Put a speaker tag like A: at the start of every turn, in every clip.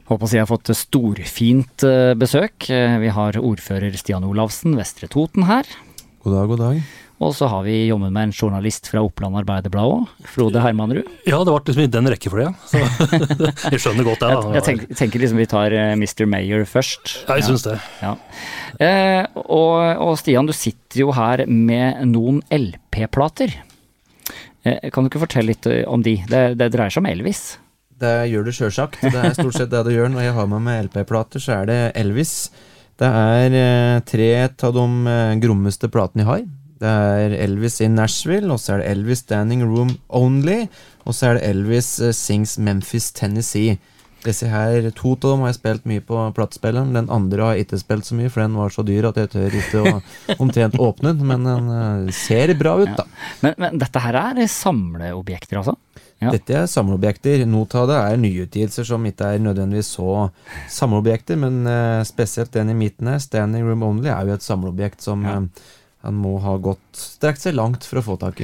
A: Håper å si jeg har fått storfint besøk. Vi har ordfører Stian Olavsen, Vestre Toten her.
B: God dag, god dag.
A: Og så har vi jobbet med en journalist fra Oppland Arbeiderblad også, Frode Hermanrud.
C: Ja, det var liksom i den rekkefølgen, så jeg skjønner godt det. Da.
A: Jeg tenker liksom vi tar Mr. Mayor først.
C: Ja, jeg synes det.
A: Ja. Og Stian, du sitter jo her med noen LP-plater. Kan du ikke fortelle litt om de? Det dreier seg om Elvis.
B: Det gjør det selvsagt. Det er stort sett det det gjør. Når jeg har med LP-plater, så er det Elvis. Det er 3 av de grommeste platene jeg har. Det er Elvis in Nashville, og så er det Elvis Standing Room Only, og så er det Elvis Sings Memphis, Tennessee. Disse her, 2 av dem har jeg spilt mye på platespilleren, den andre har jeg ikke spilt så mye, for den var så dyr at jeg tør ikke å omtrent åpne den, men den ser bra ut da.
A: Men dette her er samleobjekter altså? Ja.
B: Dette er samleobjekter. Noe av det er nyutgivelser som ikke er nødvendigvis så samleobjekter, men spesielt den i midten her, Standing Room Only, er jo et samleobjekt som han må ha strekt seg langt for å få tak i.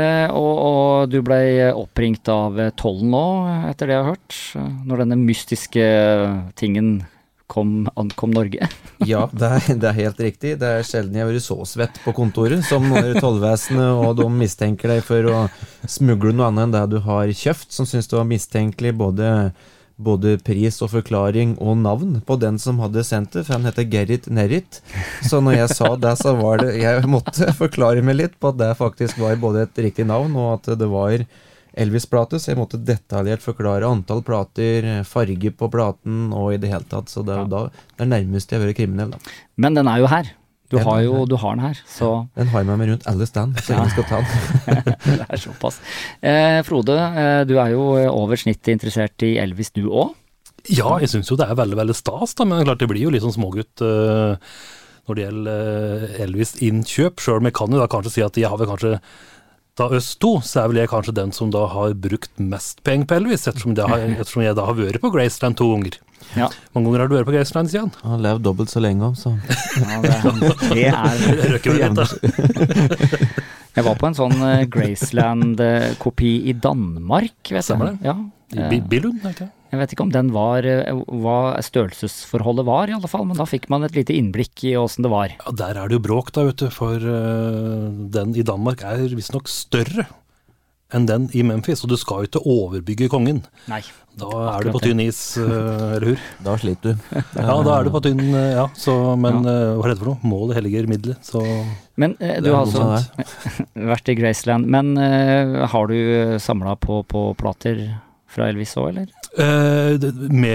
A: Og du ble oppringt av Tollen nå, etter det jeg har hørt, når denne mystiske tingen ankom Norge.
B: Ja, det er helt riktig. Det er sjelden jeg har vært så svett på kontoret, som når tollvesenet og de mistenker deg for å smugle noe annet enn det du har kjøpt, som synes det var mistenkelig både pris og forklaring og navn på den som hadde sendt det, for han heter Gerrit Nerrit. Så når jeg sa det, så var det, jeg måtte forklare meg litt på at det faktisk var både et riktig navn, og at det var Elvis-plate, så jeg måtte detaljert forklare antall plater, farge på platen, og i det hele tatt, så det er jo det nærmest jeg har vært kriminell da.
A: Men den er jo her. Du har den her, så...
B: Den har jeg med meg rundt alle stand, så ingen skal ta den.
A: Det er såpass. Frode, du er jo over snittet interessert i Elvis du også?
C: Ja, jeg synes jo det er veldig, veldig stas da, men klart det blir jo litt sånn smågutt når det gjelder Elvis-innkjøp, selv om jeg kan jo da kanskje si at jeg har vel kanskje da Østo, så er vel jeg kanskje den som da har brukt mest penger på Elvis, ettersom jeg da har vært på Graceland 2 ganger.
A: Ja.
C: Mange ganger har du vært på Graceland, Stian?
B: Han har levd dobbelt så lenge, så...
A: Ja, det er
C: røkker vel litt da.
A: Jeg var på en sånn Graceland-kopi i Danmark, vet du.
C: Stemmer det?
A: Ja.
C: I Billund, ikke?
A: Jeg vet ikke om den hva størrelsesforholdet var i alle fall, men da fikk man et lite innblikk i hvordan det var.
C: Ja, der er det jo bråk da, vet du, for den i Danmark er visst nok større enn den i Memphis, og du skal jo ikke overbygge kongen.
A: Nei.
C: Da er du på tynn is, eller hur?
B: Da sliter du.
C: Ja, da er du på tynn, ja, så, men hva er det for noe? Målet helliger middelet, så...
A: Men du har altså vært i Graceland, men har du samlet på plater fra Elvis også, eller?
C: Det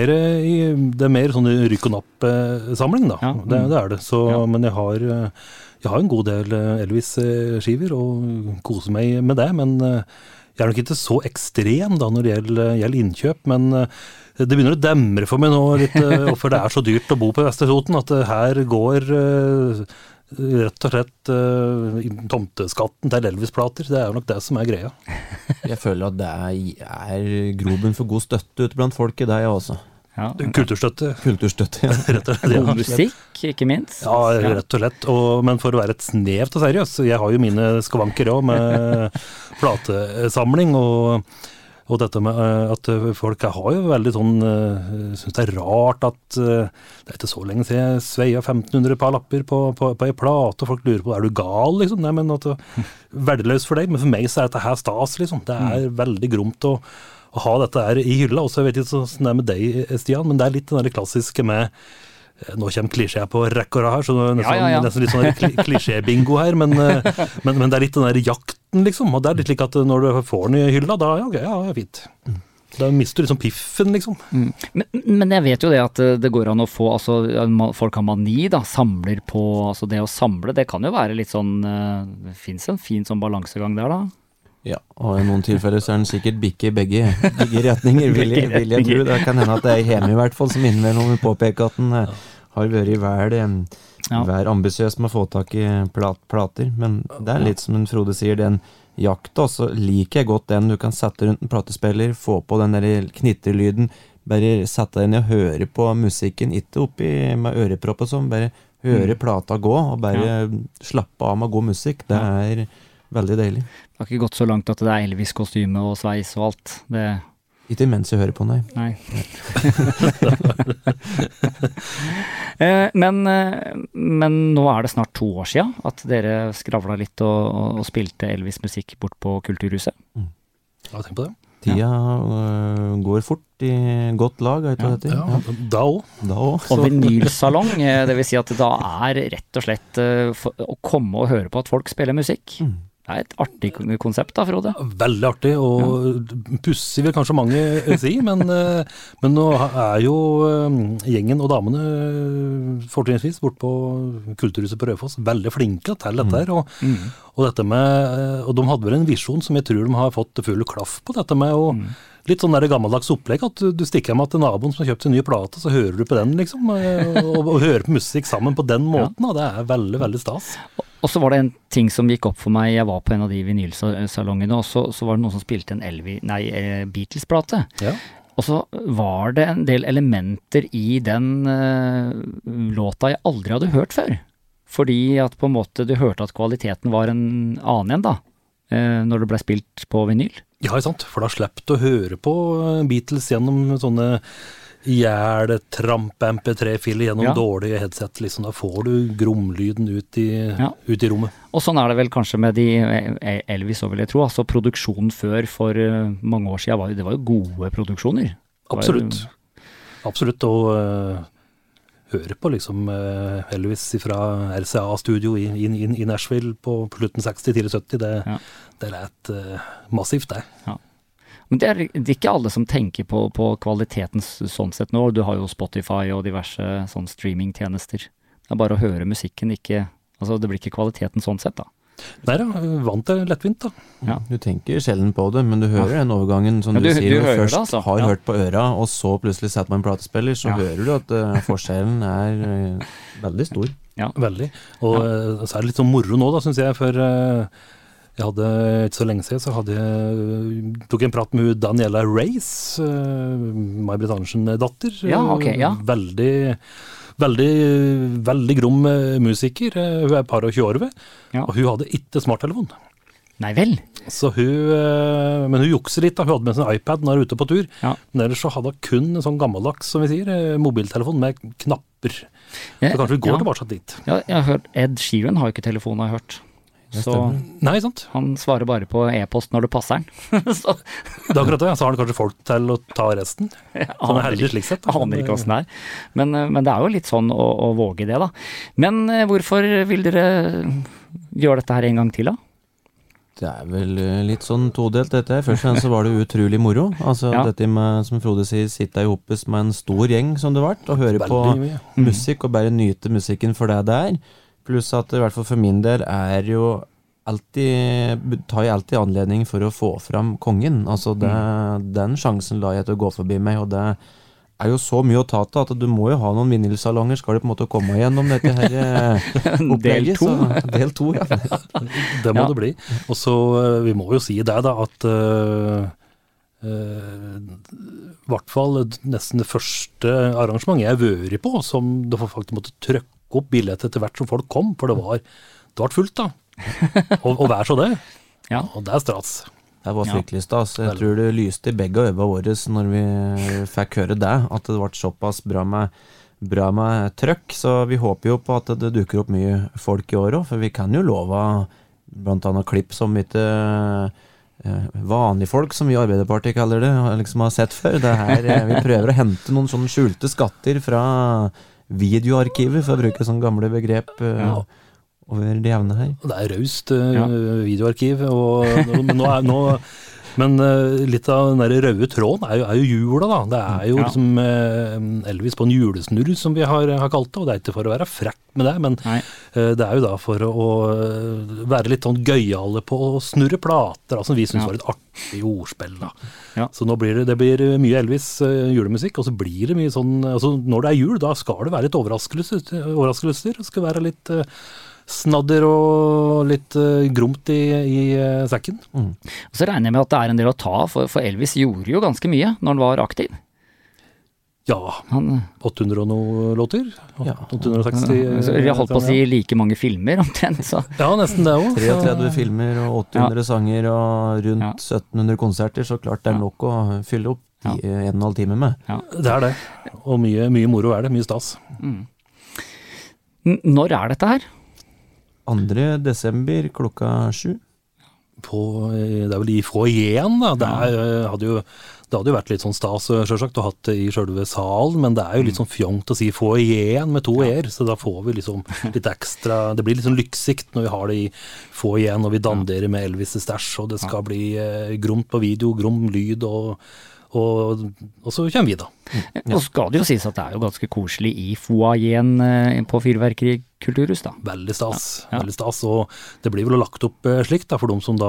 C: er mer sånn rykk og napp-samling da, det er det, så, men jeg har en god del Elvis-skiver og koser meg med det, men jeg er nok ikke så ekstrem da når det gjelder innkjøp, men det begynner å demre for meg nå litt, for det er så dyrt å bo på Vestre Toten, at her går rett og slett tomteskatten til Elvis-plater. Det er jo nok det som er greia.
B: Jeg føler at det er groben for god støtte ute blant folket, det er jeg også.
C: Ja. Kulturstøtte.
B: Kulturstøtte, ja.
C: Rett og slett, ja.
A: Og musikk, ikke minst.
C: Ja, rett og slett. Men for å være et snevt og seriøs, jeg har jo mine skavanker også med platesamling og dette med at folk har jo veldig sånn, synes det er rart at det er ikke så lenge siden jeg sveier 1500 par lapper på en plate, og folk lurer på, er du gal liksom? Nei, men at det er verdiløst for deg, men for meg så er dette her stas liksom. Det er veldig gromt å ha dette her i hylla, og så vet jeg ikke sånn det er med deg, Stian, men det er litt den der klassiske med, nå kommer klisjé på rekke og rad her, så det er nesten litt sånn klisjé-bingo her, men det er litt den der jakten liksom, og det er litt slik at når du får den i hylla, da, ja, det er fint. Da mister du liksom piffen liksom.
A: Men jeg vet jo det at det går an å få, altså folk har mani da, samler på, altså det å samle, det kan jo være litt sånn, det finnes en fin sånn balansegang der da.
B: Ja, og i noen tilfeller så er den sikkert bikke i begge retninger, vil jeg tro. Det kan hende at det er hjemme i hvert fall, som innimellom vil påpeke at den har vært vær ambisiøs med å få tak i plater, men det er litt som en Frode sier, den jakta, så liker jeg godt den du kan sette rundt en platespiller, få på den der knitterlyden, bare sette deg inn og høre på musikken, ikke oppi med ørepropp og sånn, bare høre plata gå, og bare slappe av med god musikk, det er veldig deilig.
A: Det har ikke gått så langt at det er Elvis-kostyme og sveis og alt.
B: Ikke mens jeg hører på, nei.
A: Men nå det snart 2 år siden at dere skravla litt og spilte Elvis-musikk bort på Kulturhuset.
C: Ja, tenk på det.
B: Tida går fort i godt lag, vet du hva det heter?
C: Ja, da også.
A: Og vinylsalong, det vil si at da rett og slett å komme og høre på at folk spiller musikk. Det et artig konsept da, Frode.
C: Veldig artig, og pussig vil kanskje mange si, men nå jo gjengen og damene fortrinnsvis bort på Kulturhuset på Raufoss veldig flinke til dette her, og dette med, og de hadde vel en visjon som jeg tror de har fått full klaff på dette med, og litt sånn der gammeldags opplegg, at du stikker med til naboen som har kjøpt sin nye plate, så hører du på den liksom, og hører på musikk sammen på den måten, og det veldig, veldig stas.
A: Og så var det en ting som gikk opp for meg, jeg var på en av de vinylsalongene, og så var det noen som spilte en Beatles-plate. Ja. Og så var det en del elementer i den låta jeg aldri hadde hørt før. Fordi at på en måte du hørte at kvaliteten var en annen igjen da, når det ble spilt på vinyl.
C: Ja, sant, for da slapp du å høre på Beatles gjennom sånne tramp MP3-filer gjennom dårlige headset, liksom. Da får du gromlyden ut i rommet.
A: Og sånn det vel kanskje med de Elvis, så vil jeg tro. Altså produksjonen før for mange år siden, det var jo gode produksjoner.
C: Absolutt. Absolutt, og høre på liksom Elvis fra RCA-studio i Nashville på slutten 60, tidlig 70, det et massivt det.
A: Ja. Men det ikke alle som tenker på kvaliteten sånn sett nå. Du har jo Spotify og diverse sånn streamingtjenester. Det bare å høre musikken, altså det blir ikke kvaliteten sånn sett da.
C: Nei da, vant det lettvint da.
B: Ja. Du tenker sjelden på det, men du hører den overgangen som du sier, du først det, altså. Har hørt på øra, og så plutselig setter man en platespiller, så hører du at forskjellen veldig stor.
C: Ja, veldig. Og så det litt sånn moro nå da, synes jeg, for jeg hadde ikke så lenge siden, så tok jeg en prat med Daniela Reyes, May-Britt Andersen-datter.
A: Ja, ok, ja.
C: Veldig grom musiker. Hun et par og 20 år ved, og hun hadde ikke smarttelefon.
A: Nei vel?
C: Så men hun jukser litt da, hun hadde med sin iPad når hun ute på tur. Ja. Men ellers så hadde hun kun en sånn gammeldags, som vi sier, mobiltelefon med knapper. Så kanskje vi går tilbake dit.
A: Ja, jeg har hørt, Ed Sheeran har jo ikke telefon, har jeg hørt. Så
C: nei, sant?
A: Han svarer bare på e-post når det passer han.
C: Det akkurat det, så har han kanskje folk til å ta resten. Som heldig slik sett.
A: Jeg aner ikke hvordan det men det jo litt sånn å våge det da. Men hvorfor vil dere gjøre dette her en gang til da?
B: Det vel litt sånn todelt dette. Først og fremst så var det utrolig moro. Altså dette med, som Frode sier, sitte i hoppes med en stor gjeng som det vært, og høre på musikk og bare nyte musikken for det det Pluss at i hvert fall for min del jo tar jeg alltid anledning for å få fram kongen. Altså den sjansen la jeg til å gå forbi meg, og det jo så mye å ta til at du må jo ha noen vinylsalonger, skal du på en måte komme igjennom dette her opplegget. Del 2, ja.
C: Det må det bli. Og så, vi må jo si det da, at i hvert fall nesten det første arrangement jeg vært på, som det faktisk måtte trykke opp billetter etter hvert som folk kom, for det var fullt da. Og vær så det. Ja. Og det strats.
B: Det var fryktelig stas. Jeg tror det lyste i begge øyne våre når vi fikk høre det, at det ble såpass bra med trøkk, så vi håper jo på at det dukker opp mye folk i år også, for vi kan jo love blant annet klipp som ikke vanlige folk, som vi i Arbeiderpartiet kaller det, liksom har sett før. Vi prøver å hente noen sånne skjulte skatter fra videoarkiver, for å bruke sånne gamle begrep over det jevne her.
C: Det raust videoarkiv, men litt av den der røde tråden jo jula da. Det jo liksom Elvis på en julesnurr som vi har kalt det, og det ikke for å være frekk med det, men det jo da for å være litt sånn gøyale på å snurre plater, som vi synes var et artig ordspill da. Ja. Så nå blir det blir mye Elvis julemusikk, og så blir det mye sånn, altså når det jul, da skal det være litt overraskelser, det skal være litt snadder og litt gromt i sekken.
A: Og så regner jeg med at det en del å ta, for Elvis gjorde jo ganske mye når han var aktiv.
C: Ja, 800 og noe låter.
B: Ja.
C: 860.
A: Jeg holdt på å si like mange filmer omtrent, så.
C: Ja, nesten det også.
B: 33 filmer og 800 sanger og rundt 1700 konserter, så klart det er nok å fylle opp 1,5 time med.
A: Ja.
C: Det er det, og mye moro er det, mye stas.
A: Når er dette her?
B: 2. desember klokka 7.
C: Det er vel i foajeen da, det hadde jo vært litt sånn stas selvsagt å ha det i selve salen, men det er jo litt sånn fjongt å si foajeen med 2 e-er, så da får vi liksom litt ekstra, det blir litt sånn lyksikt når vi har det i foajeen, og vi danderer med Elvis' stæsj, og det skal bli gromt på video, grom lyd, og så kommer vi da.
A: Og skal det jo sies at det er jo ganske koselig i foajeen på Fyrverkeri Kulturhus da.
C: Veldig stas, veldig stas, og det blir vel lagt opp slikt da, for de som da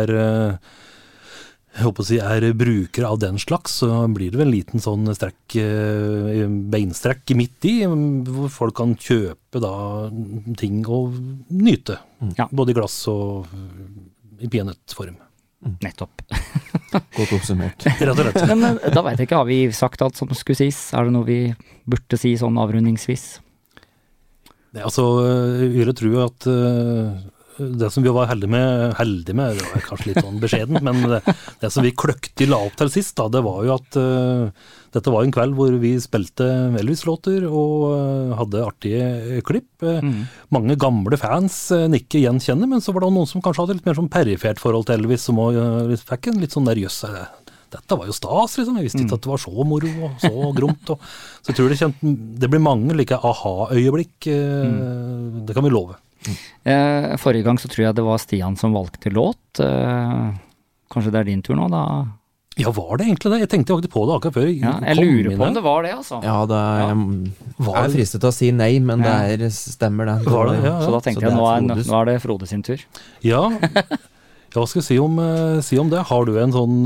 C: jeg håper å si brukere av den slags, så blir det vel en liten sånn beinstrekk midt i, hvor folk kan kjøpe da ting og nyte, både i glass og i peanøttform.
A: Nettopp.
B: Godt oppsummert.
C: Rett og slett.
A: Men da vet jeg ikke, har vi sagt alt som skulle sies? Er det noe vi burde si sånn avrundingsvis?
C: Det jeg tror at det som vi var heldige med, det var kanskje litt sånn beskjedent, men det som vi kløktig la opp til sist, da, det var jo at dette var en kveld hvor vi spilte Elvis-låter og hadde artige klipp. Mange gamle fans ikke gjenkjenner, men så var det noen som kanskje hadde litt mer sånn perifert forhold til Elvis, som fikk en litt sånn der jøss. Dette var jo stas, liksom. Jeg visste ikke at det var så moro og så gromt. Så jeg tror det blir mange like aha-øyeblikk. Det kan vi love.
A: Forrige gang så tror jeg det var Stian som valgte låt. Kanskje det er din tur nå da?
C: Ja, var det egentlig det? Jeg tenkte faktisk på det akkurat før.
A: Jeg lurer på om det var det, altså.
B: Ja, jeg er fristet til å si nei, men det stemmer det.
C: Var det? Ja.
A: Så da tenkte jeg, nå er det Frode sin tur.
C: Ja, hva skal jeg si om det? Har du en sånn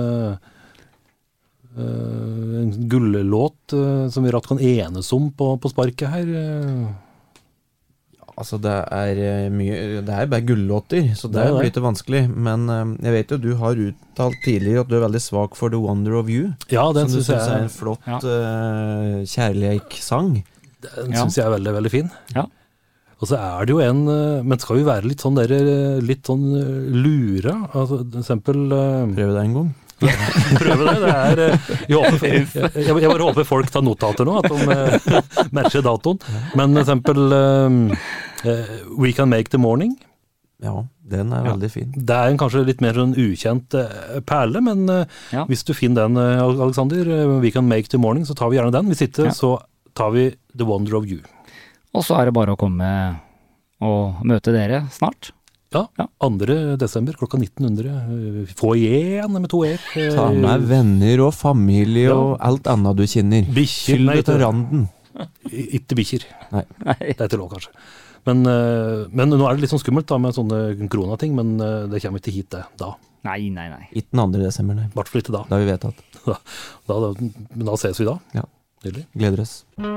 C: en gullelåt som vi rett kan enes om på sparket her?
B: Altså det er bare gullåter, så det blir litt vanskelig, men jeg vet jo du har uttalt tidligere at du er veldig svak for The Wonder of You.
C: Ja, den
B: synes jeg
C: er
B: en flott kjærleiksang.
C: Den synes jeg er veldig, veldig fin.
A: Ja.
C: Og så er det jo men skal vi være litt sånn lura, altså for eksempel
B: Prøv det en gang.
C: Prøve det, jeg bare håper folk tar notater nå, at de matcher datoen. Men for eksempel We Can Make the Morning.
B: Ja, den er veldig fin.
C: Det er kanskje litt mer sånn ukjent perle, men hvis du finner den, Alexander, We Can Make the Morning, så tar vi gjerne den. Hvis ikke, så tar vi The Wonder of You. Og
A: så er det bare å komme og møte dere snart.
C: Ja, 2. desember klokka 1900. Få igjen med 2 e-er.
B: Ta med venner og familie og alt annet du kjenner.
C: Bikkjer.
B: Fyll det til randen.
C: Ikke bikkjer.
B: Nei.
C: Det er til lov, kanskje. Men nå er det litt sånn skummelt da, med sånne koronating, men det kommer ikke hit det da.
A: Nei.
B: Ikke den 2. desember, nei.
C: Hvertfall ikke da.
B: Det har vi vedtatt.
C: Men da ses vi da.
B: Ja.
C: Nydelig.
B: Gleder oss.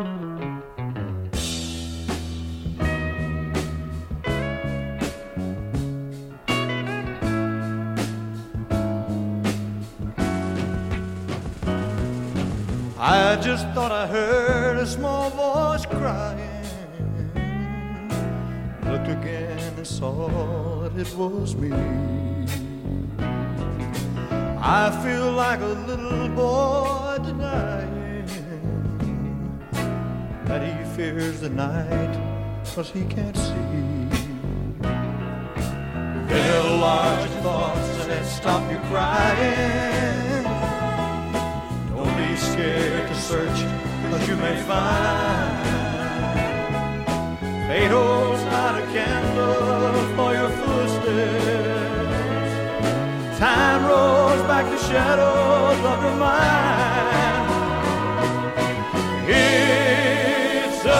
D: I just thought I heard a small voice crying. Looked again and saw that it was me. I feel like a little boy denying that he fears the night 'cause he can't see. Fill large thoughts and stop your crying. Don't be scared to search, 'cause you may find fate holds out a candle for your footsteps. Time rolls back the shadows of your mind. It's a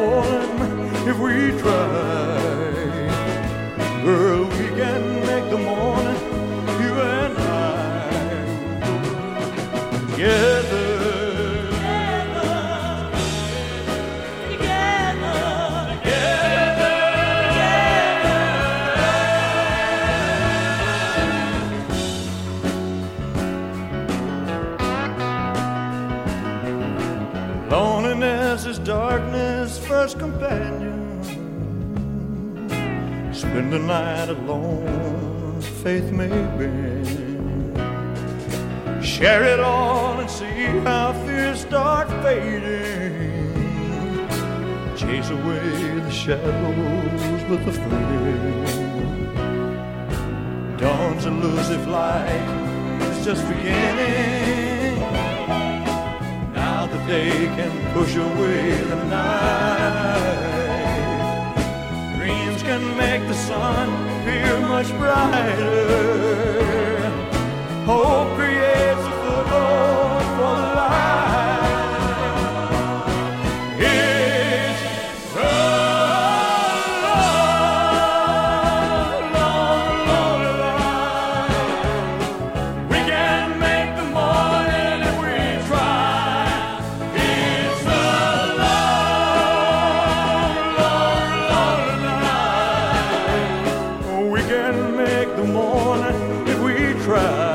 D: if we try, girl, we can make the morning. is darkness' first companion. Spend the night alone, faith may bend. Share it all and see how fears start fading. Chase away the shadows with a friend. Dawn's elusive light is just beginning. Now the day can push away the night. Dreams can make the sun appear much brighter. Hope creates a foothold for the light. It's a long, long, long life. We can make the morning if we try. It's a long, long, long night. We can make the morning if we try.